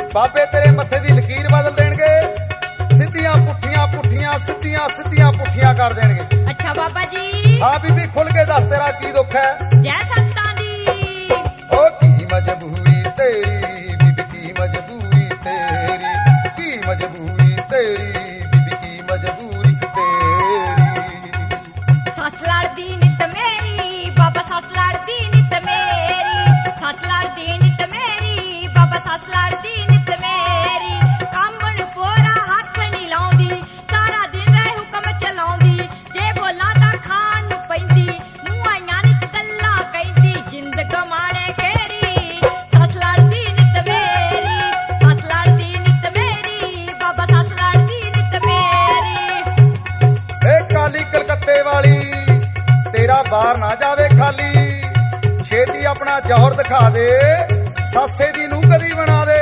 ਬਾਬੇ ਤੇਰੇ ਮੱਥੇ ਦੀ ਲਕੀਰ ਬਦਲ ਦੇਣਗੇ, ਸਿੱਧੀਆਂ ਪੁੱਠੀਆਂ ਪੁੱਠੀਆਂ ਸਿੱਧੀਆਂ ਸਿੱਧੀਆਂ ਪੁੱਠੀਆਂ ਕਰ ਦੇਣਗੇ। ਅੱਛਾ ਬਾਬਾ ਜੀ। ਹਾਂ ਬੀਬੀ ਖੁੱਲ ਕੇ ਦੱਸ ਤੇਰਾ ਕੀ ਦੁੱਖ ਹੈ। ਜੈ ਸੰਤਾਂ ਦੀ। ਓ ਕੀ ਮਜਬੂਰੀ ਤੇਰੀ ਬੀਬੀ, ਕੀ ਮਜਬੂਰੀ ਤੇਰੀ, ਕੀ ਮਜਬੂਰੀ ਤੇਰੀ ਬੀਬੀ, ਕੀ ਮਜਬੂਰੀ ਤੇਰੀ। ਸੱਸ ਲੜਦੀ ਨਿੱਤ ਮੇਰੀ ਬਾਬਾ, ਸੱਸ ਲੜਦੀ ਨਿੱਤ ਮੇਰੀ, ਸੱਸ ਲੜਦੀ ਨਿੱਤ ਮੇਰੀ ਬਾਬਾ, ਸੱਸ ਲੜਦੀ ਨਿੱਤ ਮੇਰੀ। ਕੰਮ ਨੂੰ ਪੂਰਾ ਹੱਥ ਨਹੀਂ ਲਾਉਂਦੀ, ਸਾਰਾ ਦਿਨ ਰਹਿ ਹੁਕਮ ਚਲਾਉਂਦੀ, ਜੇ ਬੋਲਾਂ ਤਾਂ ਖਾਣ ਨੂੰ ਪੈਂਦੀ, ਮੂੰਹ ਆਈਆਂ ਨਿੱਤ ਗੱਲਾਂ ਕਹਿੰਦੀ, ਜਿੰਦ ਗਮਾਣੇ ਕਿਹੜੀ। ਸੱਸ ਲੜਦੀ ਨਿੱਤ ਮੇਰੀ, ਸੱਸ ਲੜਦੀ ਨਿੱਤ ਮੇਰੀ ਬਾਬਾ, ਸੱਸ ਲੜਦੀ ਨਿੱਤ ਮੇਰੀ। ਏ ਕਾਲੀ ਕਲਕੱਤੇ ਵਾਲੀ ਤੇਰਾ ਬਾਰ ਨਾ ਜਾਵੇ ਖਾਲੀ, ਛੇਤੀ ਆਪਣਾ ਜੌਹਰ ਦਿਖਾ ਦੇ, ਸਾਸੇ ਦੀ ਨੂੰ ਕਦੀ ਬਣਾ ਦੇ।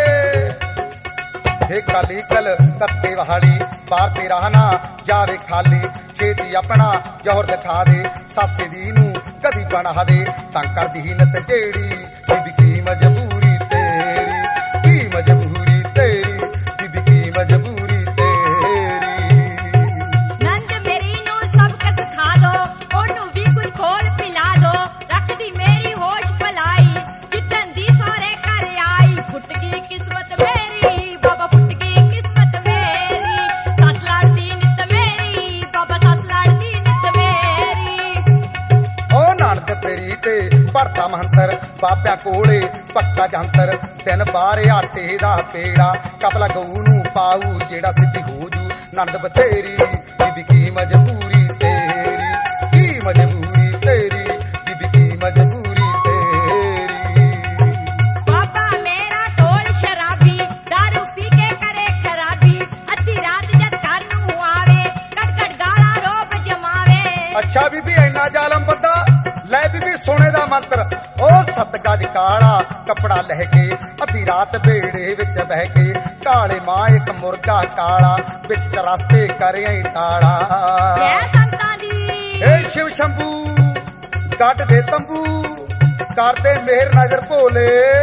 ਏ ਕਾਲੀ ਕਲਕੱਤੇ ਵਾਲੀ ਬਾਰ ਤੇਰਾ ਨਾ ਜਾਵੇ ਖਾਲੀ, ਛੇਤੀ ਆਪਣਾ ਜੌਹਰ ਦਿਖਾ ਦੇ, ਸਾਸੇ ਦੀ ਨੂੰ ਕਦੀ ਬਣਾ ਦੇ। ਤਾਂ ਕਰਦੀ ਨਿਤ ਜਿਹੜੀ ਬੀਬੀ, ਕੀ ਮਜਬੂਰੀ ਤੇਰੀ, ਕੀ ਮਜਬੂਰੀ ਤੇਰੀ ਬੀਬੀ, ਕੀ ਮਜਬੂਰੀ ਤੇਰੀ। ਨੰਦ ਮੇਰੀ ਨੂੰ ਸਬਕ ਸਿਖਾ ਦੋ, ਉਹਨੂੰ ਵੀ ਕੁਝ ਖੋਲ ਪਿਲਾ ਦੋ, ਰੱਖਦੀ ਮੇਰੀ ਹੋਸ਼ ਭਲਾਈ, ਜਿੱਦਣ ਦੀ ਸਾਰੇ ਘਰ ਆਈ, ਫੁੱਟ ਗਈ ਕਿਸਮਤ ਮੇਰੀ ਬਾਬਾ, ਫੁੱਟ ਗਈ ਕਿਸਮਤ ਮੇਰੀ। ਸੱਸ ਲੜਦੀ ਨਿੱਤ ਮੇਰੀ ਬਾਬਾ, ਸੱਸ ਲੜਦੀ ਨਿੱਤ ਮੇਰੀ। ਓ ਨਾਨਕ ਤੇਰੀ ਤੇ ਭਰਤਾ ਮੰਤਰ, ਬਾਬਿਆਂ ਕੋਲੇ ਪੱਕਾ ਜੰਤਰ, ਦਿਨ ਬਾਹਰ ਆਟੇ ਦਾ ਪੇੜਾ, ਕਪਲਾ ਗਊ ਨੂੰ ਪਾਊ ਜਿਹੜਾ ਸਿੱਧੀ ਹੋ ਜੂ ਨੰਦ ਬਥੇਰੀ ਬੀਬੀ, ਕੀ ਮਜਬੂਰੀ ਤੇਰੀ, ਕੀ ਮਜਬੂਰੀ ਤੇਰੀ ਬੀਬੀ, ਕੀ ਮਜਬੂਰੀ ਤੇਰੀ। ਬਾਬਾ ਮੇਰਾ ਢੋਲ ਸ਼ਰਾਬੀ, ਦਾਰੂ ਪੀ ਕੇ ਕਰੇ ਖਰਾਬੀ, ਅੱਧੀ ਰਾਤ ਜਦ ਘਰ ਨੂੰ ਆਵੇ, ਕੱਟ ਕੱਟ ਗਾਲਾਂ ਰੋਬ ਜਮਾਵੇ। ਅੱਛਾ ਬੀਬੀ ਇੰਨਾ ਜ਼ਾਲਮ ਬੰਦਾ, ਲੈ ਬੀਬੀ ਸੋਨੇ ਦਾ ਮੰਤਰ, ਓ 7 ਗਜ ਕਾਲਾ ਕੱਪੜਾ ਲੈ ਕੇ, ਅੱਧੀ ਰਾਤ ਬੇੜੇ ਵਿੱਚ ਬਹਿ ਕੇ, ਕਾਲੇ ਮਾਂ ਇੱਕ ਮੁਰਗਾ ਕਾਲਾ, ਵਿੱਚ ਰਸਤੇ ਕਰਿਆ ਟਾਲਾ। ਜੈ ਸੰਤਾਂ ਦੀ। ਏ ਸ਼ਿਵ ਸ਼ੰਭੂ ਗੱਡ ਦੇ ਤੰਬੂ, ਕਰਦੇ ਮਿਹਰ ਨਜ਼ਰ ਭੋਲੇ,